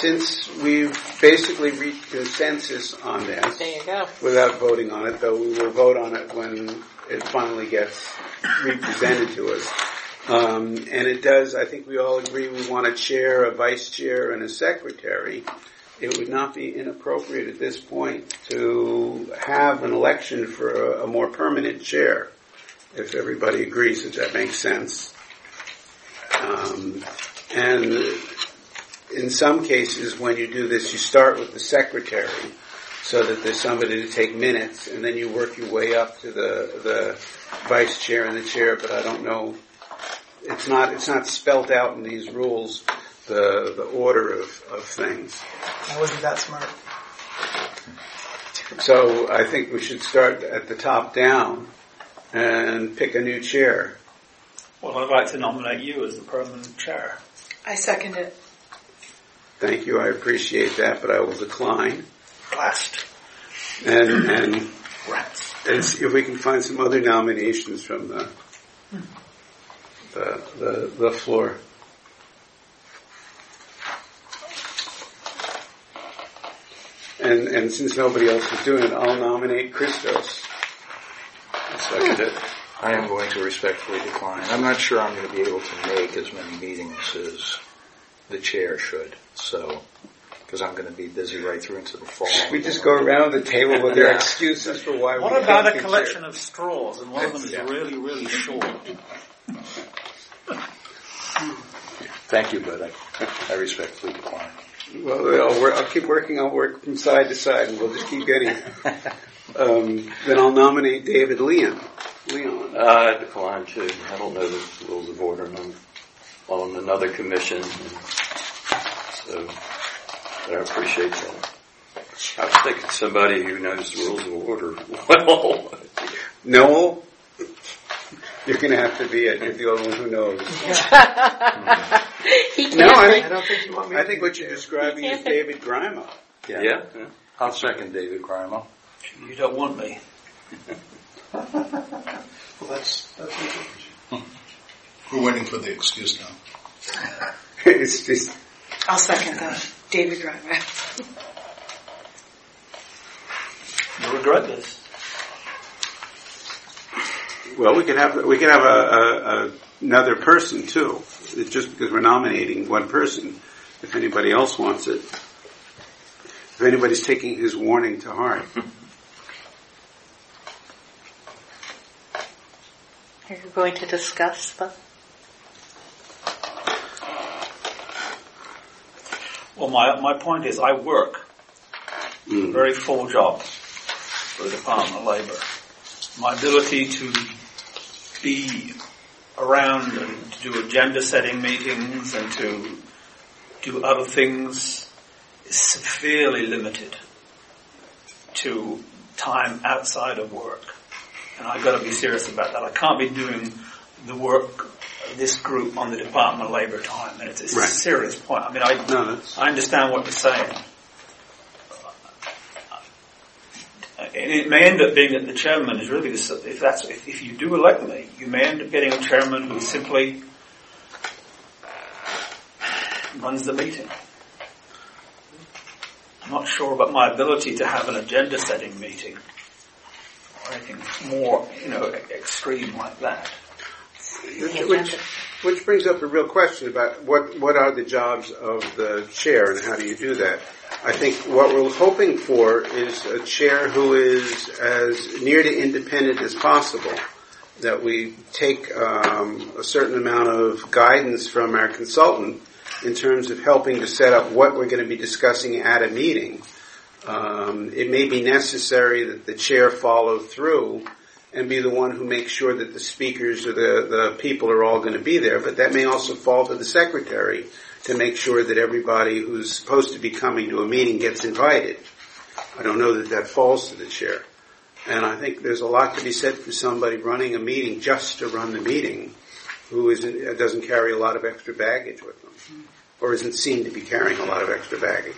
since we've basically reached consensus on this, There you go. without voting on it, though we will vote on it when it finally gets represented to us. And it does, I think we all agree we want a chair, a vice chair, and a secretary. It would not be inappropriate at this point to have an election for a more permanent chair, if everybody agrees that that makes sense. And in some cases, when you do this, you start with the secretary, so that there's somebody to take minutes, and then you work your way up to the vice chair and the chair. But I don't know. It's not spelt out in these rules, the order of things. I wasn't that smart. So I think we should start at the top down and pick a new chair. Well, I'd like to nominate you as the permanent chair. I second it. Thank you, I appreciate that, but I will decline. Blast. And Rats. see if we can find some other nominations from the floor. And since nobody else is doing it, I'll nominate Christos. I'll second it. I am going to respectfully decline. I'm not sure I'm going to be able to make as many meetings as the chair should, so, because I'm going to be busy right through into the fall. We just go around the table with their excuses for why we What can't about a be collection chair. of straws and one of them is really, really short? Thank you, but I respectfully decline. Well, I'll keep working. I'll work from side to side, and we'll just keep getting it. Then I'll nominate David Leon. I decline too. I don't know the rules of order, and I'm on another commission, so I appreciate that. I was thinking somebody who knows the rules of order well. Noel, you're going to have to be it. You're the only one who knows. He can't. No, I don't think you want me I to think be what you're chair. describing is David Grima. Yeah. I'll second David Grimo. You don't want me. Well, that's interesting. We're waiting for the excuse now. It's just, I'll second that. David Driver. You regret this. well, we could have another person too. It's just because we're nominating one person. If anybody else wants it, if anybody's taking his warning to heart. Are you going to discuss the... Well, my point is I work a very full job for the Department of Labour. My ability to be around and to do agenda setting meetings and to do other things is severely limited to time outside of work. And I've got to be serious about that. I can't be doing the work of this group on the Department of Labour time. And it's Right. a serious point. I mean, I understand what you're saying. It may end up being that the chairman is really, if you do elect me, you may end up getting a chairman who simply runs the meeting. I'm not sure about my ability to have an agenda setting meeting or anything more, extreme like that. Which brings up a real question about what are the jobs of the chair and how do you do that? I think what we're hoping for is a chair who is as near to independent as possible, that we take a certain amount of guidance from our consultant in terms of helping to set up what we're going to be discussing at a meeting. It may be necessary that the chair follow through and be the one who makes sure that the speakers or the people are all going to be there, but that may also fall to the secretary to make sure that everybody who's supposed to be coming to a meeting gets invited. I don't know that falls to the chair. And I think there's a lot to be said for somebody running a meeting just to run the meeting who doesn't carry a lot of extra baggage with them, or isn't seen to be carrying a lot of extra baggage.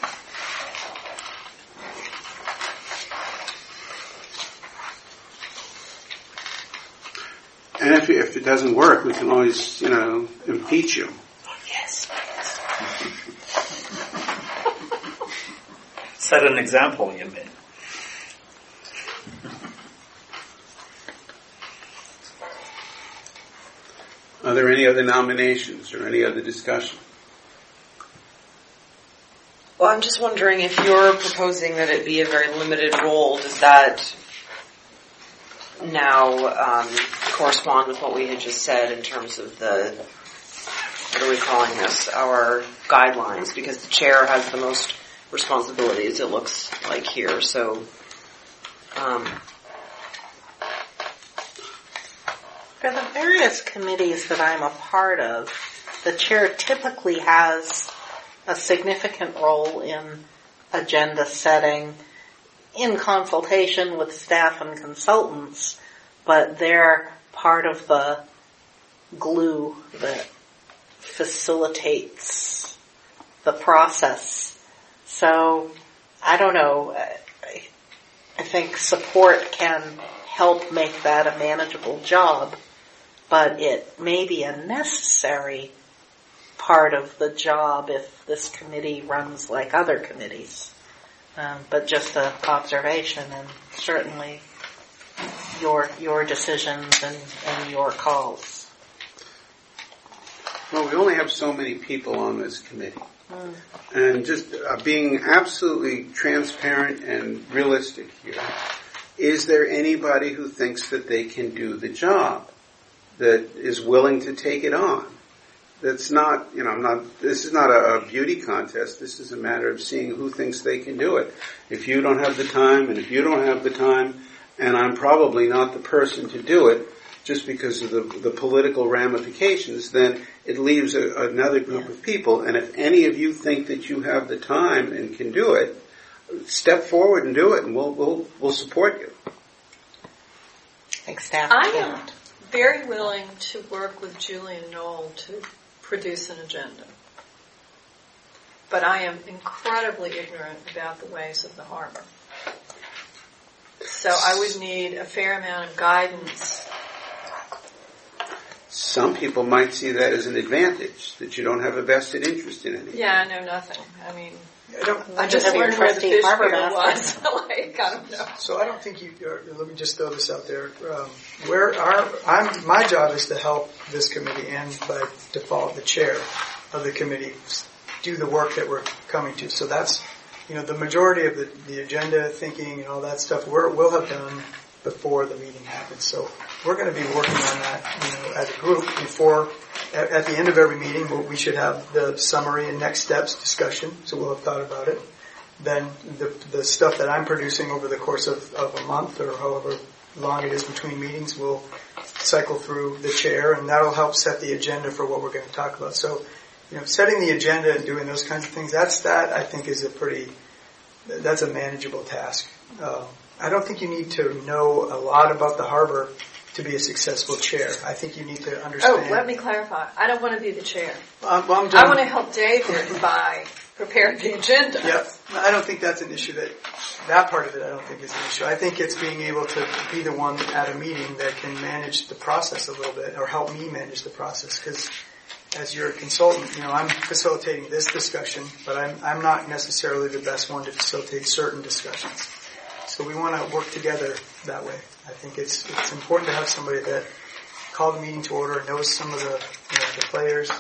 And if it doesn't work, we can always, impeach you. Yes. Set an example, you mean? Are there any other nominations or any other discussion? Well, I'm just wondering if you're proposing that it be a very limited role, does that now correspond with what we had just said in terms of the, what are we calling this, our guidelines? Because the chair has the most responsibilities, it looks like here. So, For the various committees that I'm a part of, the chair typically has a significant role in agenda setting in consultation with staff and consultants, but they're part of the glue that facilitates the process. So, I don't know, I think support can help make that a manageable job, but it may be a necessary part of the job if this committee runs like other committees. But just an observation, and certainly your decisions and your calls. Well, we only have so many people on this committee. And just being absolutely transparent and realistic here, is there anybody who thinks that they can do the job, that is willing to take it on? That's not, this is not a beauty contest. This is a matter of seeing who thinks they can do it. If you don't have the time, and if you don't have the time, and I'm probably not the person to do it, just because of the political ramifications, then it leaves another group of people. And if any of you think that you have the time and can do it, step forward and do it, and we'll support you. I am very willing to work with Julie and Noel to produce an agenda. But I am incredibly ignorant about the ways of the harbor. So I would need a fair amount of guidance. Some people might see that as an advantage, that you don't have a vested interest in anything. Yeah, I know nothing. I mean, I just learned where the fish pier was. I don't know. So I don't think let me just throw this out there. My job is to help this committee, and by default the chair of the committee, do the work that we're coming to. So that's, the majority of the agenda thinking and all that stuff we'll have done before the meeting happens. So we're going to be working on that, as a group before, at the end of every meeting, we should have the summary and next steps discussion. So we'll have thought about it. Then the stuff that I'm producing over the course of a month or however long it is between meetings will cycle through the chair, and that'll help set the agenda for what we're going to talk about. So, setting the agenda and doing those kinds of things, that I think is that's a manageable task. I don't think you need to know a lot about the harbor to be a successful chair. I think you need to understand. Oh, let me clarify. I don't want to be the chair. I want to help David by preparing the agenda. Yeah, I don't think that's an issue. That part of it I don't think is an issue. I think it's being able to be the one at a meeting that can manage the process a little bit, or help me manage the process, because as your consultant, I'm facilitating this discussion, but I'm not necessarily the best one to facilitate certain discussions. So we want to work together that way. I think it's important to have somebody that called the meeting to order, knows some of the players.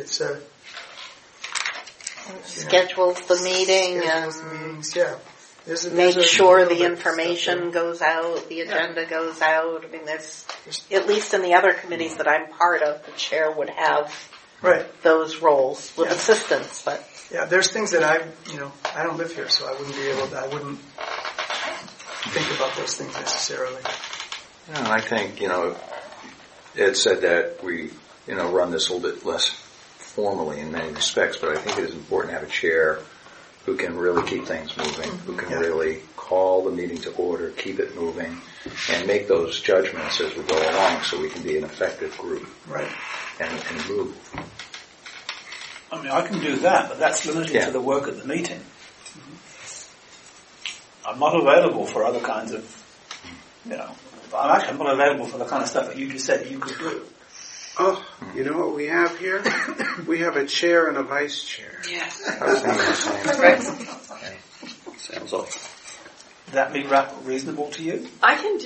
Schedules the meeting meetings, yeah. Make sure the information goes out, the agenda goes out. I mean, there's, at least in the other committees that I'm part of, the chair would have those roles with assistance. But there's things that I don't live here, so I wouldn't think about those things necessarily. Yeah, I think, Ed said that we, run this a little bit less formally in many respects, but I think it is important to have a chair who can really keep things moving, who can really call the meeting to order, keep it moving, and make those judgments as we go along so we can be an effective group. Right. And move. I mean, I can do that, but that's limited to the work at the meeting. I'm not available for other kinds of, I'm not available for the kind of stuff that you just said that you could do. Oh, you know what we have here? We have a chair and a vice chair. Yes. Sounds thought. Would that be reasonable to you? I can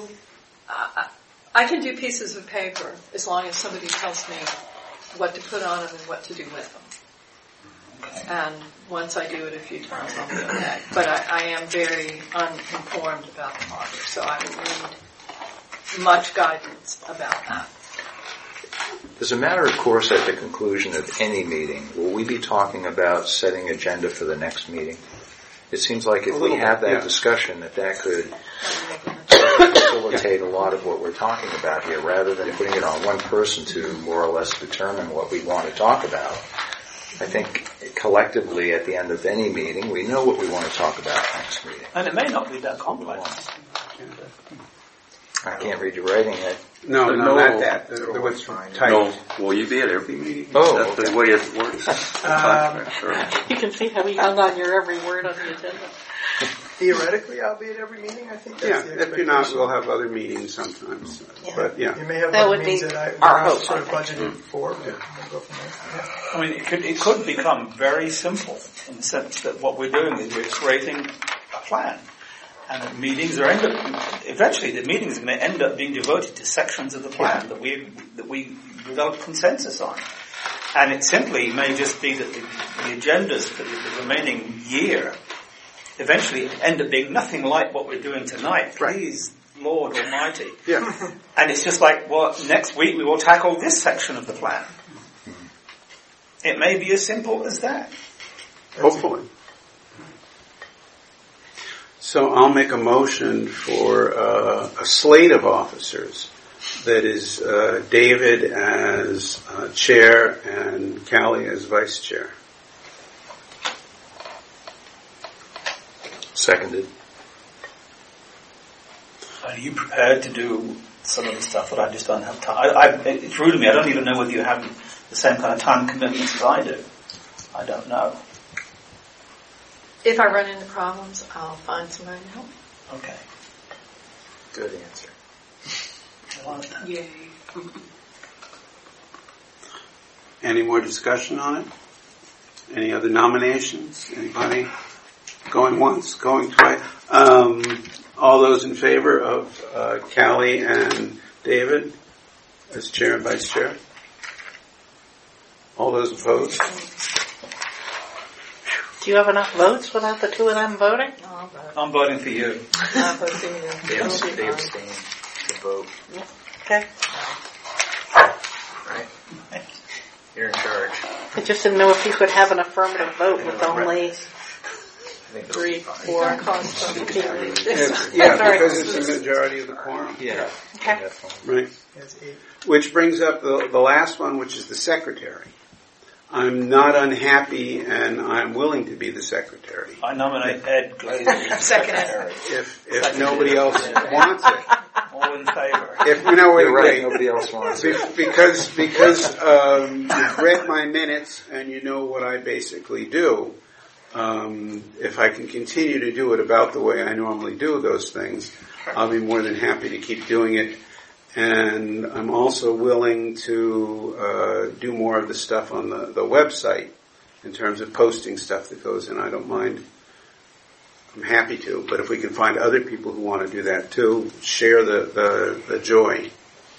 do pieces of paper as long as somebody tells me what to put on them and what to do with them. And once I do it a few times, I'll be okay. But I am very uninformed about the harbor, so I would need much guidance about that. As a matter of course, at the conclusion of any meeting, will we be talking about setting agenda for the next meeting? It seems like if we have that discussion, that could facilitate a lot of what we're talking about here, rather than putting it on one person to more or less determine what we want to talk about. I think collectively at the end of any meeting, we know what we want to talk about next meeting. And it may not be that complex. I can't read your writing yet. No, not that. The what's tight. No, will you be at every meeting? Oh, Is that the way it works? Sure. You can see how we hung on your every word on the agenda. Theoretically, I'll be at every meeting. I think that's the If you're not, expectation. we'll have other meetings sometimes. But You may have That other would meetings be that our I'm hope, sort of I think. budgeted for, but we'll go from there. I mean, it could become very simple in the sense that what we're doing is we're creating a plan. And the meetings eventually the meetings may end up being devoted to sections of the plan that we develop consensus on. And it simply may just be that the agendas for the remaining year eventually end up being nothing like what we're doing tonight. Please, Lord Almighty. Yeah. And it's just like, well, next week we will tackle this section of the plan. It may be as simple as that. Hopefully. So I'll make a motion for a slate of officers that is David as chair and Callie as vice chair. Seconded. Are you prepared to do some of the stuff that I just don't have time? It's rude of me. I don't even know whether you have the same kind of time commitments as I do. I don't know. If I run into problems, I'll find somebody to help. Okay. Good answer. I like that. Yay. Any more discussion on it? Any other nominations? Anybody? Going once, going twice? All those in favor of Callie and David as chair and vice chair? All those opposed? Do you have enough votes without the two of them voting? No, I'll vote. I'm voting for you. I'll vote for you. They It'll be abstain fine. to vote. Okay. Right? You're in charge. I just didn't know if you could have an affirmative vote with only 3, 4. Don't cause trouble. Yeah, because it's a majority of the quorum. Yeah. Okay. Definitely. Right. That's 8. Which brings up the last one, which is the secretary. I'm not unhappy, and I'm willing to be the secretary. I nominate Ed Glazer as Second. secretary. If nobody else wants it. All in favor. If You're right. wait. Nobody else wants it. Because you've read my minutes and you know what I basically do. If I can continue to do it about the way I normally do those things, I'll be more than happy to keep doing it. And I'm also willing to do more of the stuff on the website in terms of posting stuff that goes in. I don't mind. I'm happy to. But if we can find other people who want to do that too, share the joy.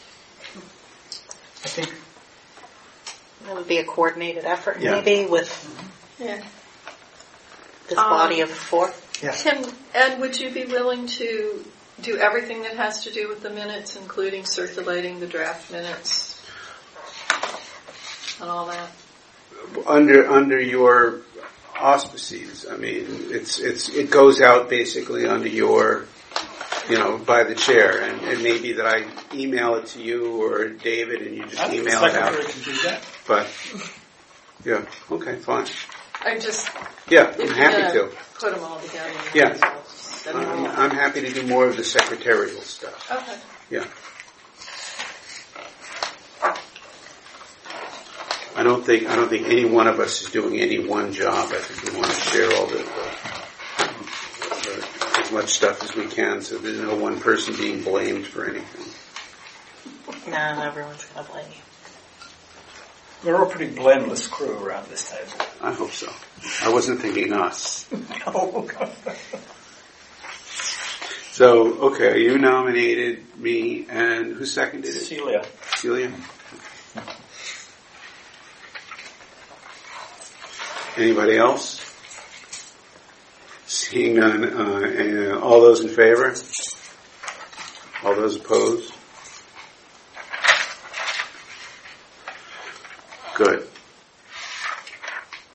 I think That would be a coordinated effort, Yeah. maybe, with Yeah. this body of 4. Ed, would you be willing to do everything that has to do with the minutes, including circulating the draft minutes and all that? Under your auspices, I mean, it goes out basically under your, by the chair, and maybe that I email it to you or David, and you just email it out. The secretary can do that. But yeah, okay, fine. I'm just Yeah, I'm happy to. put them all together. Yeah. I'll send them all. I'm happy to do more of the secretarial stuff. Okay. Yeah. I don't think any one of us is doing any one job. I think we want to share all as much stuff as we can, so there's no one person being blamed for anything. No, everyone's going to blame you. We're all a pretty blameless crew around this table. I hope so. I wasn't thinking us. So, okay, you nominated me, and who seconded it? Celia. Celia? Anybody else? Seeing none, and all those in favor? All those opposed? Good.